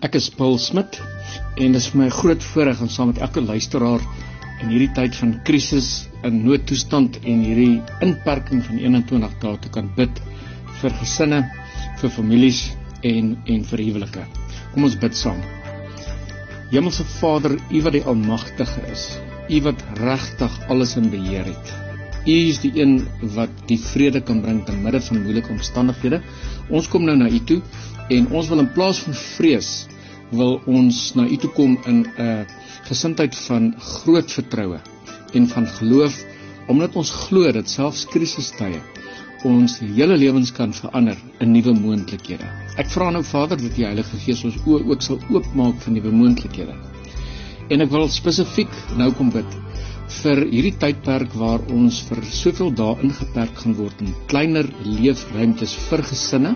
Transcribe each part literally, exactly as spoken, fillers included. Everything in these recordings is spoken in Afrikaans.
Ek is Paul Smit en dit is vir my 'n groot voorreg om saam met elke luisteraar in hierdie tyd van krisis en noodtoestand en hierdie inperking van eenentwintig dae te kan bid vir gesinne, vir families en en vir huwelike. Kom ons bid saam. Hemelse Vader, U wat die Almagtige is, U wat regtig alles in beheer het. U is die een wat die vrede kan bring te midde van moeilike omstandighede. Ons kom nou na U toe en ons wil in plaas van vrees wil ons na U toe kom in 'n uh, gesindheid van groot vertroue en van geloof, omdat ons glo dat selfs krisistye ons hele lewens kan verander in nuwe moontlikhede. Ek vra nou Vader dat die Heilige Gees ons oë ook sal oopmaak vir nuwe moontlikhede. En ek wil spesifiek nou kom bid vir hierdie tydperk waar ons vir soveel dae ingeperk gaan word in kleiner leefruimtes vir gesinne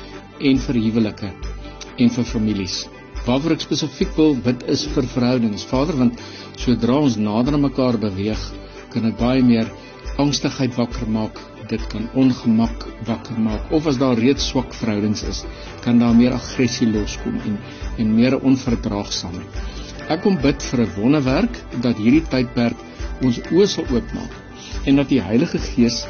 en vir huwelike en vir families. Waarvoor ek spesifiek wil bid is vir verhoudings, Vader, want sodra ons nader aan mekaar beweeg, kan dit baie meer angstigheid wakker maak, dit kan ongemak wakker maak, of as daar reeds swak verhoudings is, kan daar meer aggressie loskom en, en meer onverdraagsaamheid. Ek kom bid vir 'n wonderwerk, dat hierdie tydperk ons oë sal oopmaak, en dat die Heilige Gees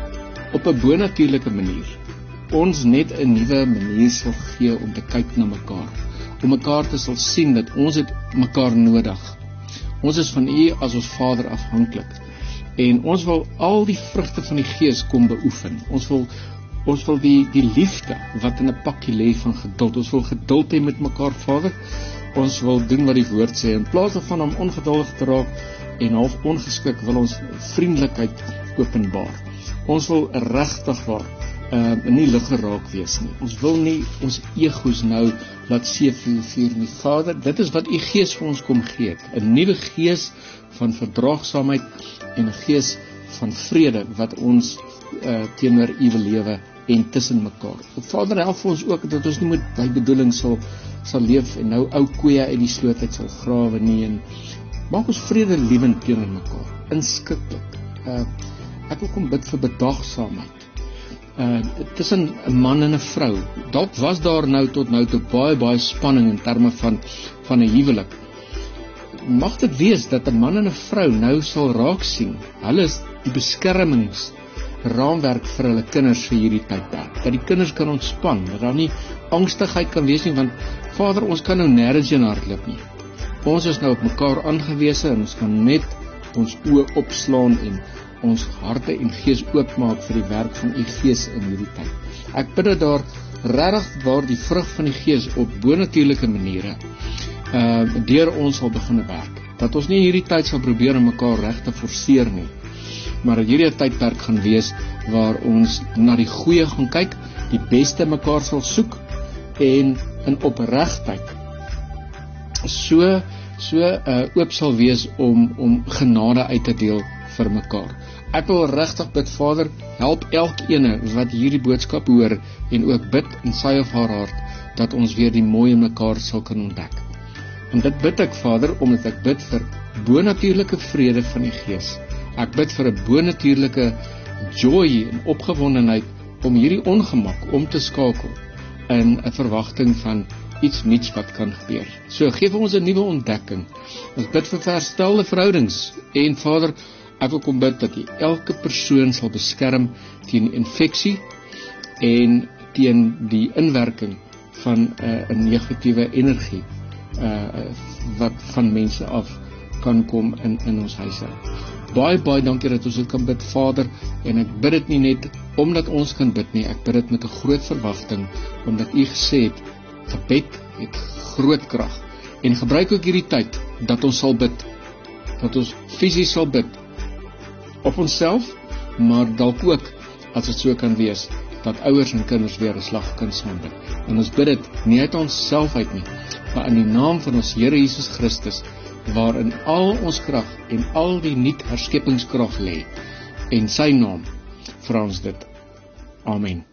op 'n bonatuurlike manier ons net 'n nuwe manier sal gee om te kyk na mekaar, om mekaar te sal sien dat ons het mekaar nodig. Ons is van U as ons Vader afhanklik. En ons wil al die vrugte van die Gees kom beoefen. Ons wil ons wil die die liefde wat in 'n pakkie lê van geduld. Ons wil geduld hê met mekaar, Vader. Ons wil doen wat die woord sê in plaas daarvan om ongeduldig te raak en half ongeskik, wil ons vriendelikheid openbaar. Ons wil regtig waar uh, nie ligge raak wees nie. Ons wil nie ons egos nou laat seevier nie. Vader, dit is wat U Gees vir ons kom gee het. 'n Nuwe gees van verdraagsaamheid en 'n gees van vrede wat ons uh, teenoor U wil lewe en tussen mekaar. Vader, help vir ons ook dat ons nie met by bedoeling sal sal leef en nou ou koeie uit die sloot uit sal grawe nie, en maak ons vrede liewend teenoor mekaar, inskikkelik. Uh, ek wil kom bid vir bedagsaamheid. Uh, tussen 'n man en 'n vrou. Dalk was daar nou tot nou toe baie baie spanning in terme van van 'n huwelik. Mag dit wees dat 'n man en 'n vrou nou sal raak sien, hulle is die beskermingsraamwerk vir hulle kinders vir hierdie tydperk. Dat die kinders kan ontspan, dat daar nie angstigheid kan wees nie, want Vader, ons kan nou nêrens heen hardloop nie. Ons is nou op mekaar aangewese en ons kan net ons oë opslaan en ons harte en gees oopmaak vir die werk van U Gees in hierdie tyd. Ek bid dat daar regtig waar die vrug van die Gees op bonatuurlike maniere uh, deur ons sal begin werk. Dat ons nie hierdie tyd sal probeer om mekaar reg te forceer nie, maar dat hierdie tydperk gaan wees waar ons na die goeie gaan kyk, die beste mekaar sal soek en in opregtheid so so uh, oop sal wees om om genade uit te deel vir mekaar. Ek wil regtig bid, Vader, help elkeen wat hierdie boodskap hoor en ook bid in sy of haar hart dat ons weer die mooi in mekaar sal kan ontdek. En dit bid ek, Vader, omdat ek bid vir bonatuurlike vrede van die Gees. Ek bid vir 'n bonatuurlike joy en opgewondenheid om hierdie ongemak om te skakel in 'n verwagting van iets nuuts wat kan gebeur. So gee vir ons 'n nuwe ontdekking. Ons bid vir herstelde verhoudings en Vader, ek wil kom bid dat U elke persoon sal beskerm teen infeksie en teen die inwerking van 'n uh, negatiewe energie uh, wat van mense af kan kom in in ons huise. Baie baie dankie dat ons dit kan bid, Vader, en ek bid dit nie net omdat ons kan bid nie, ek bid dit met 'n groot verwagting, omdat U gesê het gebed het groot krag. En gebruik ook hierdie tyd dat ons sal bid, dat ons fisies sal bid op onsself, maar dalk ook, as dit so kan wees, dat ouers en kinders weer 'n slag kan saam bid. En ons bid dit nie uit onsself uit nie, maar in die naam van ons Here Jesus Christus, waarin al ons krag en al die nuut herskeppingskrag lê, en sy naam vra ons dit. Amen.